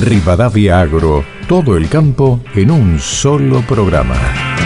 Rivadavia Agro, todo el campo en un solo programa.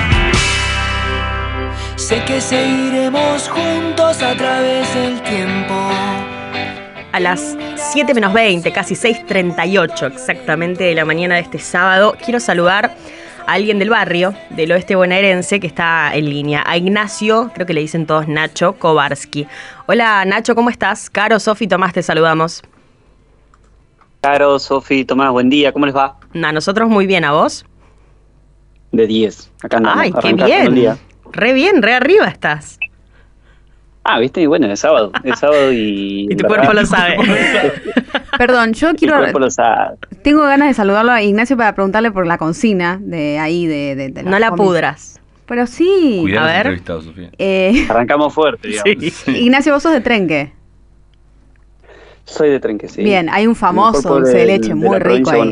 Sé que seguiremos juntos a través del tiempo. A las 7 menos 20, casi 6:38 exactamente de la mañana de este sábado, quiero saludar a alguien del barrio, del oeste bonaerense, que está en línea. A Ignacio, creo que le dicen todos Nacho Kowarski. Hola Nacho, ¿cómo estás? Caro, Sofi, Tomás, te saludamos. Caro, Sofi, Tomás, buen día, ¿cómo les va? A nosotros muy bien, ¿a vos? De 10, acá andamos. Ay, qué bien, re arriba estás. Viste, y bueno, es sábado y... Y tu cuerpo lo sabe. Perdón, yo quiero... Mi cuerpo lo sabe. Tengo ganas de saludarlo a Ignacio para preguntarle por la consigna de ahí, de no la pudras. Pero sí. Cuidado, a ver. Entrevistado, Sofía. Arrancamos fuerte, digamos. Sí. Ignacio, ¿vos sos de Trenque? Soy de Trenque, sí. Bien, hay un famoso dulce de leche muy rico ahí.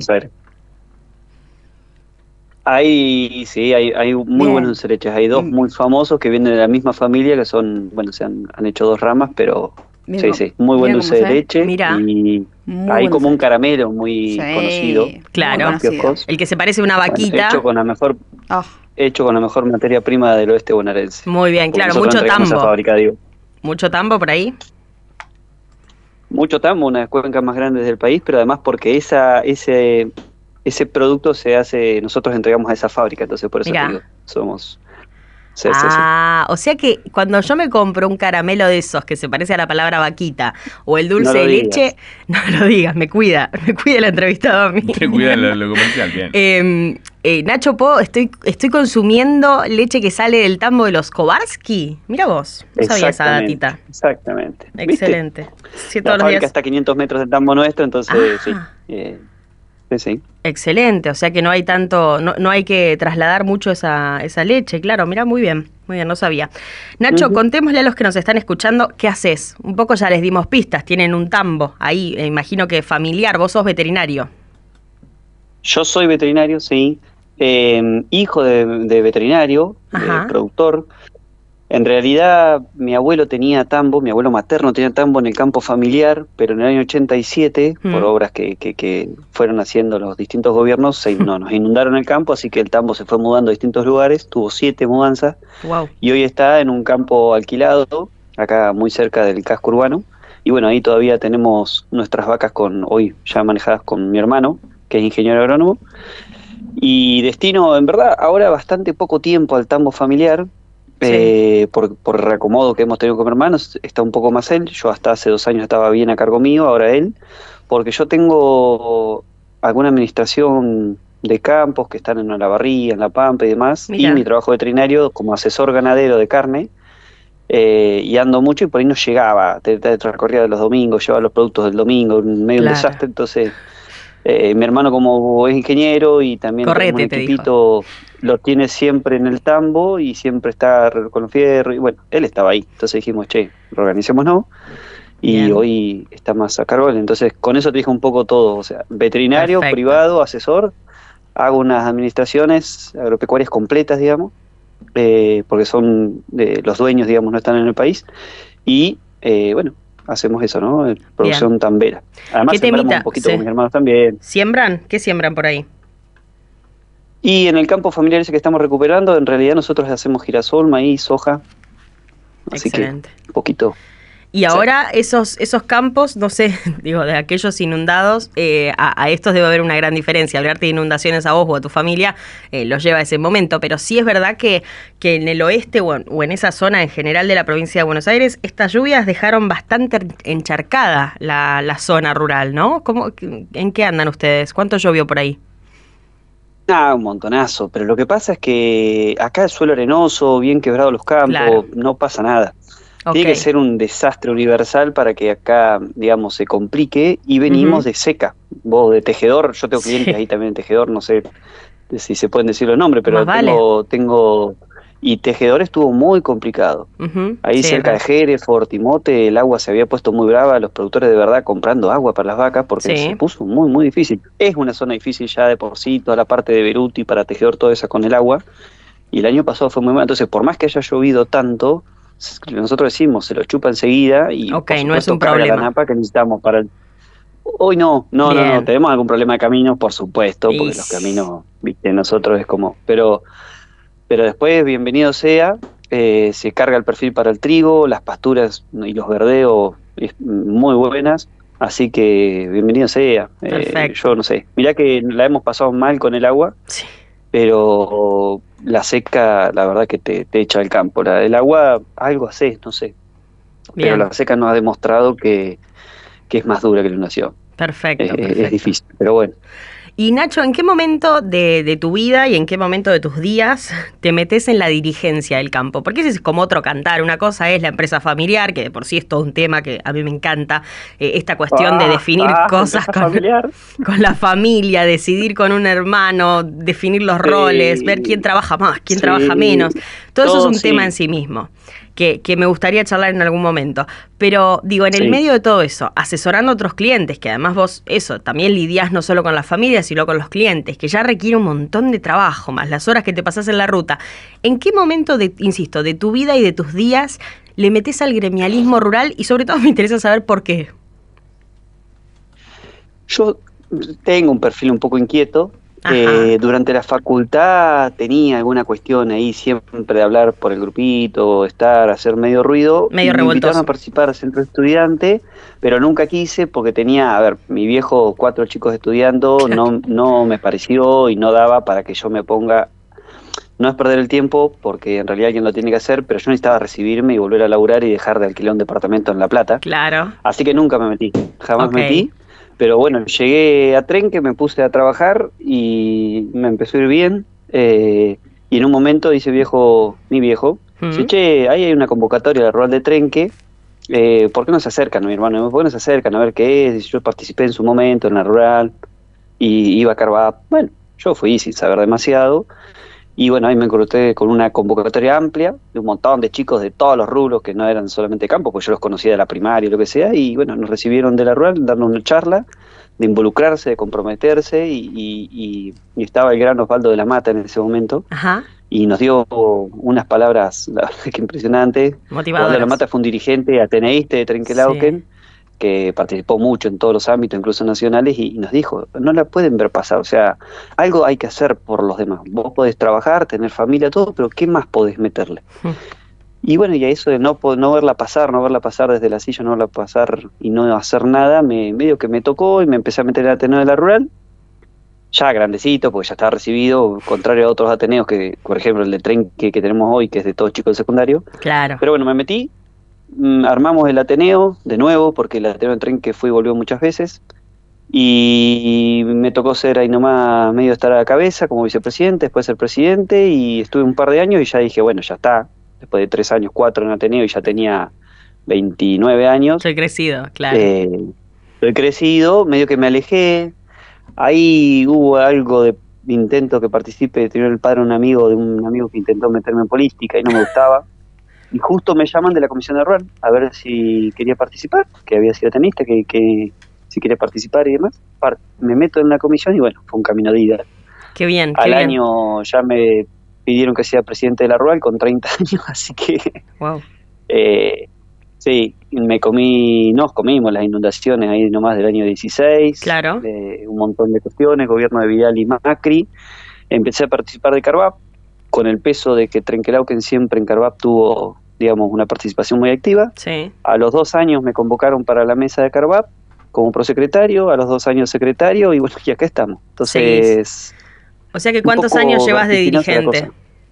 Hay muy buenos dulces de leche. Hay dos muy famosos que vienen de la misma familia, que son, bueno, han hecho dos ramas, pero muy buen dulce de leche. Mirá. Y hay como un caramelo muy conocido. Claro, el que se parece a una vaquita. Hecho con la mejor materia prima del oeste bonaerense. Muy bien, claro, mucho tambo. Mucho tambo por ahí. Mucho tambo, una de las cuencas más grandes del país, pero además porque ese producto se hace, nosotros entregamos a esa fábrica, entonces por eso te digo, somos... Sí. O sea que cuando yo me compro un caramelo de esos que se parece a la palabra vaquita o el dulce de leche, no lo digas, me cuida el entrevistado a mí. Te cuida lo comercial, bien. Nacho, estoy consumiendo leche que sale del tambo de los Kowarski. Mira vos, no sabía esa datita. Exactamente. Excelente. Sí, la fábrica está a 500 metros del tambo nuestro, entonces sí. Excelente, o sea que no hay tanto, no hay que trasladar mucho esa leche, claro, mira, muy bien, no sabía. Nacho, contémosle a los que nos están escuchando, ¿qué haces? Un poco ya les dimos pistas, tienen un tambo ahí, imagino que familiar, vos sos veterinario. Yo soy veterinario, sí, hijo de veterinario, productor. En realidad, mi abuelo materno tenía tambo en el campo familiar, pero en el año 87, por obras que fueron haciendo los distintos gobiernos, nos inundaron el campo, así que el tambo se fue mudando a distintos lugares, tuvo 7 mudanzas, y hoy está en un campo alquilado, acá muy cerca del casco urbano, y bueno, ahí todavía tenemos nuestras vacas hoy ya manejadas con mi hermano, que es ingeniero agrónomo, y destino, en verdad, ahora bastante poco tiempo al tambo familiar. Por reacomodo que hemos tenido con mi hermano, está un poco más él. Yo hasta hace 2 años estaba bien a cargo mío, ahora él, porque yo tengo alguna administración de campos que están en Olavarría, en La Pampa y demás, y mi trabajo veterinario como asesor ganadero de carne, y ando mucho y por ahí no llegaba, recorría de los domingos, llevaba los productos del domingo, medio un desastre, entonces... mi hermano como es ingeniero y también como un equipito lo tiene siempre en el tambo y siempre está con los fierros y bueno, él estaba ahí, entonces dijimos, organicémonos y hoy está más a cargo él, entonces con eso te dije un poco todo, o sea, veterinario, privado, asesor, hago unas administraciones agropecuarias completas, digamos, porque son los dueños, digamos, no están en el país y hacemos eso, ¿no? Producción tambera. Además, sembramos un poquito con mis hermanos también. ¿Siembran? ¿Qué siembran por ahí? Y en el campo familiar ese que estamos recuperando, en realidad nosotros hacemos girasol, maíz, soja. Así excelente. Que un poquito. Y ahora esos campos, no sé, digo, de aquellos inundados, a estos debe haber una gran diferencia. Hablarte de inundaciones a vos o a tu familia los lleva a ese momento, pero sí es verdad que en el oeste o en esa zona en general de la provincia de Buenos Aires, estas lluvias dejaron bastante encharcada la zona rural, ¿no? ¿En qué andan ustedes? ¿Cuánto llovió por ahí? Un montonazo, pero lo que pasa es que acá el suelo arenoso, bien quebrado los campos, no pasa nada. Tiene que ser un desastre universal para que acá, digamos, se complique y venimos de seca. Vos de tejedor, yo tengo clientes ahí también en tejedor, no sé si se pueden decir los nombres, pero tengo y tejedor estuvo muy complicado. Ahí cerca de Jerez, Fortimote, el agua se había puesto muy brava, los productores de verdad comprando agua para las vacas porque se puso muy, muy difícil. Es una zona difícil ya de por sí, toda la parte de Beruti para tejedor, toda esa con el agua. Y el año pasado fue muy mal, entonces por más que haya llovido tanto, nosotros decimos, se lo chupa enseguida y por no es un problema. la napa que necesitamos para el... Hoy no, tenemos algún problema de caminos, por supuesto, porque los caminos, viste, nosotros es como, pero después, bienvenido sea, se carga el perfil para el trigo, las pasturas y los verdeos muy buenas, así que bienvenido sea. Yo no sé, mirá que la hemos pasado mal con el agua, sí, pero la seca, la verdad que te echa del campo. El agua, algo hace, no sé, bien, pero la seca nos ha demostrado que es más dura que la inundación. Perfecto. Es difícil, pero bueno. Y Nacho, ¿en qué momento de tu vida y en qué momento de tus días te metes en la dirigencia del campo? Porque ese es como otro cantar. Una cosa es la empresa familiar, que de por sí es todo un tema que a mí me encanta. Esta cuestión de definir cosas con la familia, decidir con un hermano, definir los roles, ver quién trabaja más, quién trabaja menos. Todo eso es un tema en sí mismo. Que me gustaría charlar en algún momento. Pero, digo, en el medio de todo eso, asesorando a otros clientes, que además vos, también lidiás no solo con las familias, sino con los clientes, que ya requiere un montón de trabajo, más las horas que te pasás en la ruta. ¿En qué momento, de tu vida y de tus días, le metés al gremialismo rural? Y sobre todo me interesa saber por qué. Yo tengo un perfil un poco inquieto. Durante la facultad tenía alguna cuestión ahí siempre de hablar por el grupito, hacer medio ruido. Medio revoltoso. Me invitaron a participar al centro estudiante, pero nunca quise porque tenía, mi viejo, 4 chicos estudiando, no me pareció y no daba para que yo me ponga. No es perder el tiempo, porque en realidad alguien lo tiene que hacer, pero yo necesitaba recibirme y volver a laburar y dejar de alquilar un departamento en La Plata. Claro. Así que nunca me metí, jamás metí. Pero bueno, llegué a Trenque, me puse a trabajar y me empezó a ir bien. Y en un momento dice mi viejo, dice, che, ahí hay una convocatoria de la Rural de Trenque, ¿por qué no se acercan, mi hermano? ¿Por qué no se acercan a ver qué es? Yo participé en su momento en la Rural y iba a Carvap. Bueno, yo fui sin saber demasiado. Y bueno, ahí me encontré con una convocatoria amplia de un montón de chicos de todos los rubros que no eran solamente campo, pues yo los conocía de la primaria y lo que sea, y bueno, nos recibieron de la Rural, dando una charla de involucrarse, de comprometerse, y estaba el gran Osvaldo de la Mata en ese momento. Ajá. Y nos dio unas palabras, la verdad que impresionantes. Motivadoras. Osvaldo de la Mata fue un dirigente ateneísta de Trenquelauquen, que participó mucho en todos los ámbitos, incluso nacionales, y nos dijo, no la pueden ver pasar, o sea, algo hay que hacer por los demás. Vos podés trabajar, tener familia, todo, pero ¿qué más podés meterle? Y bueno, y a eso de no verla pasar desde la silla, no verla pasar y no hacer nada, medio que me tocó y me empecé a meter en el Ateneo de la Rural, ya grandecito, porque ya estaba recibido, contrario a otros ateneos que, por ejemplo, el de Trenque que tenemos hoy, que es de todos chicos del secundario. Claro. Pero bueno, me metí. Armamos el Ateneo de nuevo, porque el Ateneo de Trenque fue y volvió muchas veces, y me tocó ser ahí nomás medio estar a la cabeza como vicepresidente, después ser presidente, y estuve un par de años y ya dije, bueno, ya está, después de 3 años, 4 en Ateneo, y ya tenía 29 años. Soy crecido, claro. Soy crecido, medio que me alejé, ahí hubo algo de intento que participe, tenía el padre de un amigo que intentó meterme en política y no me gustaba. Y justo me llaman de la Comisión de Rural a ver si quería participar, que había sido tenista, que si quería participar y demás. Me meto en la comisión y bueno, fue un camino de ida. Qué bien. Al año ya me pidieron que sea presidente de la Rural con 30 años, así que... Wow. Sí, nos comimos las inundaciones ahí nomás del año 16. Claro. Un montón de cuestiones, gobierno de Vidal y Macri. Empecé a participar de Carvap, con el peso de que Trenquelauquen siempre en Carvap tuvo, digamos, una participación muy activa. Sí. A los 2 años me convocaron para la mesa de Carvap como prosecretario, a los 2 años secretario, y bueno, y acá estamos. Entonces... O sea que ¿cuántos años llevas de dirigente?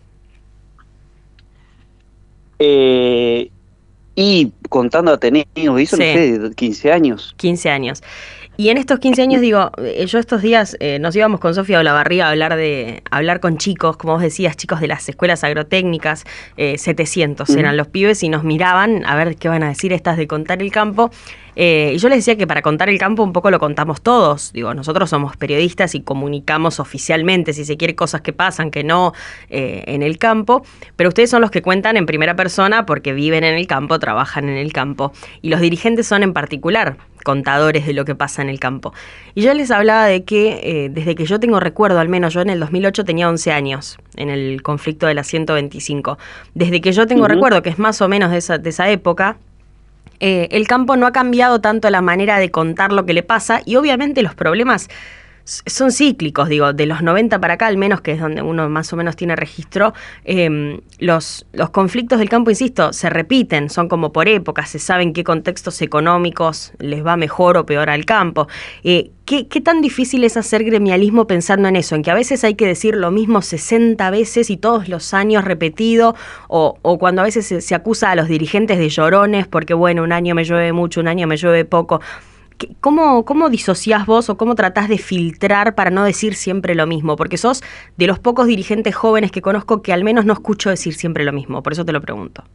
Y contando Ateneo, eso no sé, 15 años. 15 años. Y en estos 15 años, digo, yo estos días nos íbamos con Sofía Olavarría a hablar con chicos, como vos decías, chicos de las escuelas agrotécnicas, 700 eran los pibes, y nos miraban a ver qué van a decir estas de contar el campo. Y yo les decía que para contar el campo un poco lo contamos todos. Digo, nosotros somos periodistas y comunicamos oficialmente, si se quiere, cosas que pasan, que no, en el campo. Pero ustedes son los que cuentan en primera persona porque viven en el campo, trabajan en el campo. Y los dirigentes son en particular contadores de lo que pasa en el campo. Y yo les hablaba de que desde que yo tengo recuerdo, al menos yo en el 2008 tenía 11 años, en el conflicto de la 125. Desde que yo tengo recuerdo, que es más o menos de esa época, el campo no ha cambiado tanto la manera de contar lo que le pasa y obviamente los problemas son cíclicos, digo, de los 90 para acá al menos, que es donde uno más o menos tiene registro, los conflictos del campo, insisto, se repiten, son como por épocas, se sabe en qué contextos económicos les va mejor o peor al campo. ¿Qué tan difícil es hacer gremialismo pensando en eso? En que a veces hay que decir lo mismo 60 veces y todos los años repetido, o cuando a veces se acusa a los dirigentes de llorones porque, bueno, un año me llueve mucho, un año me llueve poco. ¿Cómo disociás vos o cómo tratás de filtrar para no decir siempre lo mismo? Porque sos de los pocos dirigentes jóvenes que conozco que al menos no escucho decir siempre lo mismo, por eso te lo pregunto.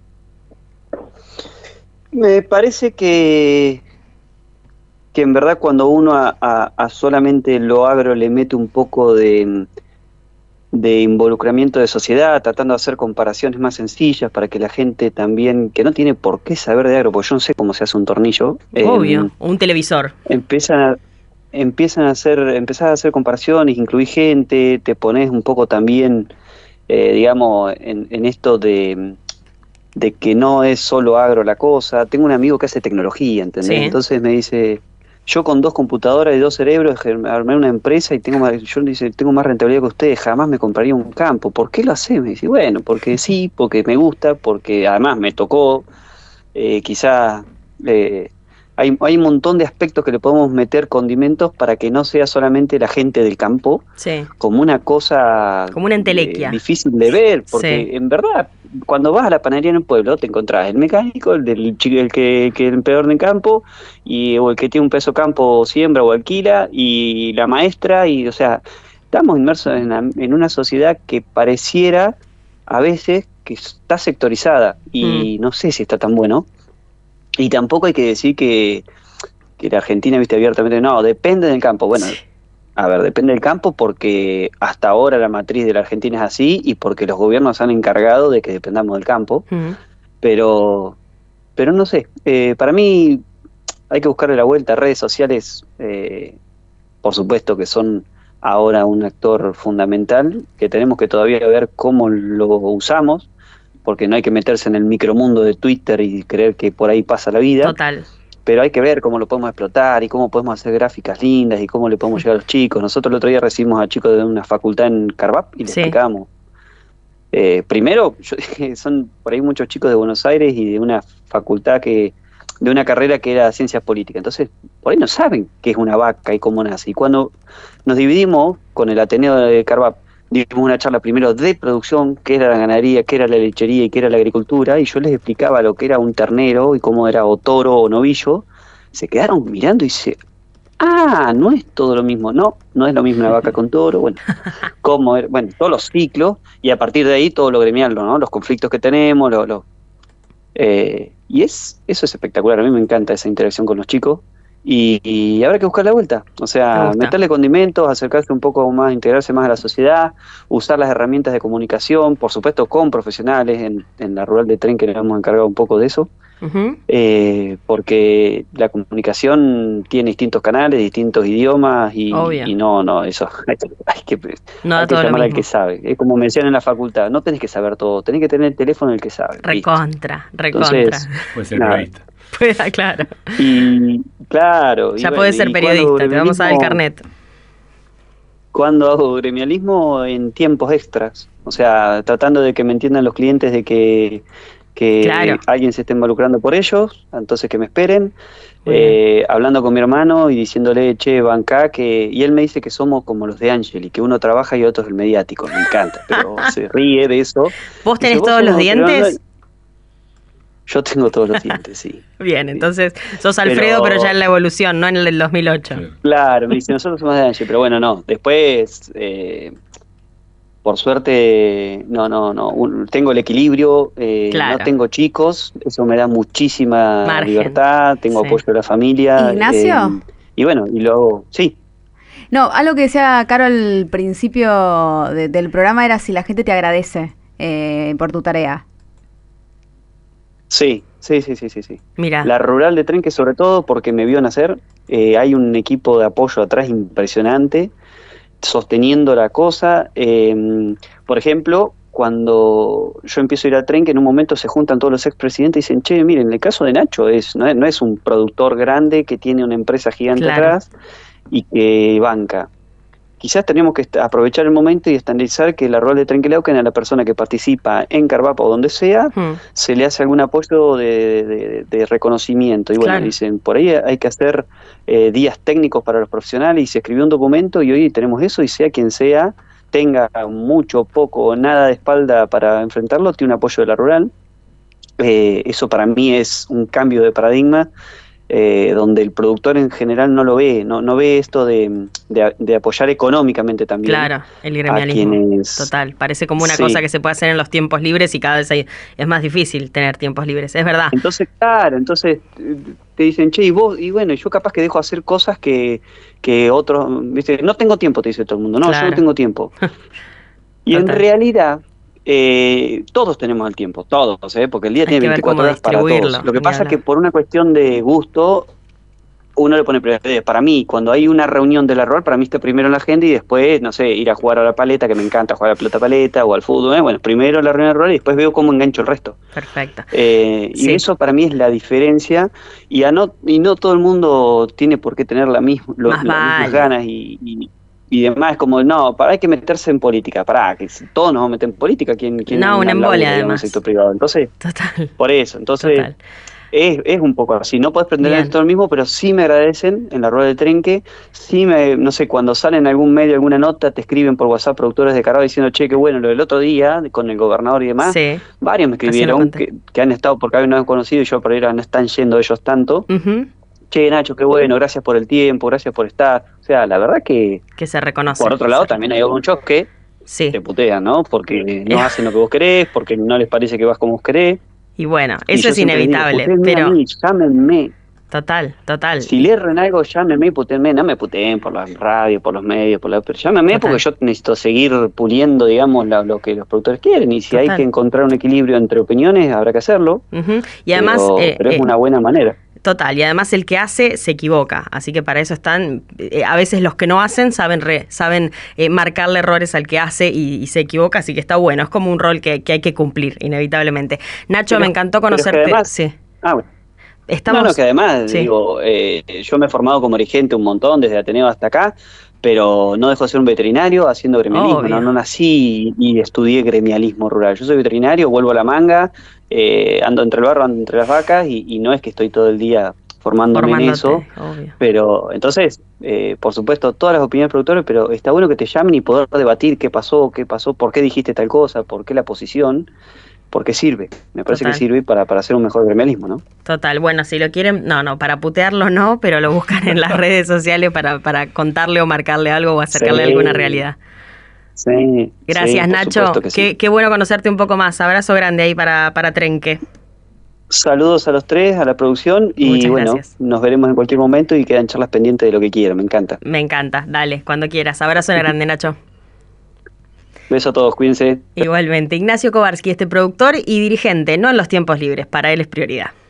Me parece que en verdad cuando uno a solamente lo agro le mete un poco de involucramiento de sociedad, tratando de hacer comparaciones más sencillas para que la gente también, que no tiene por qué saber de agro, porque yo no sé cómo se hace un tornillo. Obvio, un televisor. Empezás a hacer comparaciones, incluís gente, te pones un poco también, digamos, en esto de que no es solo agro la cosa. Tengo un amigo que hace tecnología, ¿entendés? Sí. Entonces me dice, yo con 2 computadoras y 2 cerebros armé una empresa y tengo más rentabilidad que ustedes, jamás me compraría un campo. ¿Por qué lo hacés? Me dice, bueno, porque sí, porque me gusta, porque además me tocó, quizás hay un montón de aspectos que le podemos meter condimentos para que no sea solamente la gente del campo, sí, como una cosa, como una entelequia, difícil de ver, porque sí, en verdad, cuando vas a la panadería en un pueblo, te encontrás el mecánico, el que es el empleador del campo, o el que tiene un peso campo, siembra o alquila, y la maestra, y o sea, estamos inmersos en una sociedad que pareciera a veces que está sectorizada, y no sé si está tan bueno. Y tampoco hay que decir que la Argentina, viste, abiertamente, no, depende del campo. Bueno, a ver, depende del campo porque hasta ahora la matriz de la Argentina es así y porque los gobiernos han encargado de que dependamos del campo. Pero no sé, para mí hay que buscarle la vuelta. Redes sociales, por supuesto que son ahora un actor fundamental, que tenemos que todavía ver cómo lo usamos, porque no hay que meterse en el micromundo de Twitter y creer que por ahí pasa la vida. Total. Pero hay que ver cómo lo podemos explotar y cómo podemos hacer gráficas lindas y cómo le podemos llegar a los chicos. Nosotros el otro día recibimos a chicos de una facultad en Carvap y les explicamos. Primero, son por ahí muchos chicos de Buenos Aires y de una facultad de una carrera que era ciencias políticas. Entonces, por ahí no saben qué es una vaca y cómo nace. Y cuando nos dividimos con el Ateneo de Carvap, dimos una charla primero de producción, qué era la ganadería, qué era la lechería y qué era la agricultura, y yo les explicaba lo que era un ternero y cómo era o toro o novillo. Se quedaron mirando y dice, no es todo lo mismo, no es lo mismo una vaca con toro, bueno, todos los ciclos, y a partir de ahí todo lo gremial, ¿no? Los conflictos que tenemos, y eso es espectacular, a mí me encanta esa interacción con los chicos. Y habrá que buscar la vuelta, o sea, meterle condimentos, acercarse un poco más, integrarse más a la sociedad, usar las herramientas de comunicación, por supuesto con profesionales, en la Rural de Tren que nos hemos encargado un poco de eso, porque la comunicación tiene distintos canales, distintos idiomas y no, eso hay que llamar al que sabe. Es como mencionan en la facultad, no tenés que saber todo, tenés que tener el teléfono del que sabe. Recontra. Entonces, puede ser periodista. Claro. Y claro. Ya podés ser periodista, te vamos a dar el carnet. Cuando hago gremialismo en tiempos extras, o sea, tratando de que me entiendan los clientes de que alguien se esté involucrando por ellos, entonces que me esperen, hablando con mi hermano y diciéndole, che, bancá, y él me dice que somos como los de Angeli, que uno trabaja y otro es el mediático, me encanta, pero se ríe de eso. ¿Vos tenés todos los dientes? Yo tengo todos los dientes, sí. Bien, entonces sos Alfredo, pero ya en la evolución, no en el 2008. Claro, me dice, nosotros somos de Angeli, pero bueno, no. Después, por suerte, no, tengo el equilibrio, no tengo chicos, eso me da muchísima libertad, tengo apoyo de la familia. ¿Ignacio? Y bueno, y luego, sí. No, algo que decía Caro al principio del programa era si la gente te agradece por tu tarea. Sí. Mira. La Rural de Tren, que sobre todo porque me vio nacer, hay un equipo de apoyo atrás impresionante, sosteniendo la cosa. Por ejemplo, cuando yo empiezo a ir al tren, que en un momento se juntan todos los expresidentes y dicen, che, miren, el caso de Nacho no es un productor grande que tiene una empresa gigante atrás y que banca. Quizás tenemos que aprovechar el momento y estandarizar que la rol de Trenquelauquen a la persona que participa en Carvapa o donde sea, se le hace algún apoyo de reconocimiento. Y bueno, dicen, por ahí hay que hacer días técnicos para los profesionales, y se escribió un documento y hoy tenemos eso, y sea quien sea, tenga mucho, poco o nada de espalda para enfrentarlo, tiene un apoyo de la rural. Eso para mí es un cambio de paradigma, donde el productor en general no lo ve, no ve esto de apoyar económicamente también. Claro, el gremialismo, total, parece como una cosa que se puede hacer en los tiempos libres, y cada vez es más difícil tener tiempos libres, es verdad. Entonces, te dicen, che, y vos, y bueno, yo capaz que dejo hacer cosas que otros, ¿viste? No tengo tiempo, te dice todo el mundo, no, yo no tengo tiempo. Y en realidad, todos tenemos el tiempo, todos, porque el día tiene 24 horas para todos. Lo que pasa es que por una cuestión de gusto, uno le pone prioridades. Para mí, cuando hay una reunión de la rol, para mí está primero en la agenda, y después, no sé, ir a jugar a la paleta, que me encanta jugar a la pelota paleta, o al fútbol, bueno, primero la reunión de rol y después veo cómo engancho el resto. Perfecto. Y eso para mí es la diferencia, y no todo el mundo tiene por qué tener las mismas ganas y demás. Es como, no, hay que meterse en política, que si todos nos vamos a meter en política, ¿quién no, una embolia además. En el sector privado. Entonces, total. Por eso, entonces es un poco así, no puedes prender esto mismo, pero sí me agradecen en la rueda del Trenque, no sé, cuando salen en algún medio, alguna nota, te escriben por WhatsApp productores de Carvapa diciendo, che, qué bueno, lo del otro día, con el gobernador y demás, varios me escribieron que han estado, porque no han conocido, y yo por ahí no están yendo ellos tanto. Che, Nacho, qué bueno, gracias por el tiempo, gracias por estar. O sea, la verdad que se reconoce. Por otro lado, también hay muchos que te putean, ¿no? Porque no hacen lo que vos querés, porque no les parece que vas como vos querés. Y bueno, eso es inevitable, digo, pero... llámenme. Total. Si le erran algo, llámenme y putéenme. No me puteen por la radio, por los medios, pero llámenme porque yo necesito seguir puliendo, digamos, lo que los productores quieren. Y si hay que encontrar un equilibrio entre opiniones, habrá que hacerlo. Y además, pero es una buena manera. Total, y además el que hace se equivoca, así que para eso están, a veces los que no hacen saben marcarle errores al que hace y se equivoca, así que está bueno, es como un rol que hay que cumplir, inevitablemente. Nacho, me encantó conocerte. Además, que además, digo, yo me he formado como dirigente un montón, desde Ateneo hasta acá, pero no dejo de ser un veterinario haciendo gremialismo, no nací y estudié gremialismo rural. Yo soy veterinario, vuelvo a la manga, ando entre el barro, ando entre las vacas, y no es que estoy todo el día formándome en eso, pero entonces, por supuesto, todas las opiniones productores, pero está bueno que te llamen y poder debatir qué pasó, por qué dijiste tal cosa, por qué la posición, porque sirve, me parece que sirve para hacer un mejor gremialismo, ¿no? Total, bueno, si lo quieren, para putearlo no, pero lo buscan en las redes sociales para contarle o marcarle algo o acercarle alguna realidad. Sí. Gracias, Nacho. Qué bueno conocerte un poco más. Abrazo grande ahí para Trenque. Saludos a los tres, a la producción, y muchas gracias. Nos veremos en cualquier momento y quedan charlas pendientes de lo que quieran, me encanta. Me encanta, dale, cuando quieras. Abrazo grande, Nacho. Beso a todos, cuídense. Igualmente. Ignacio Kowarski, productor y dirigente, no en los tiempos libres, para él es prioridad.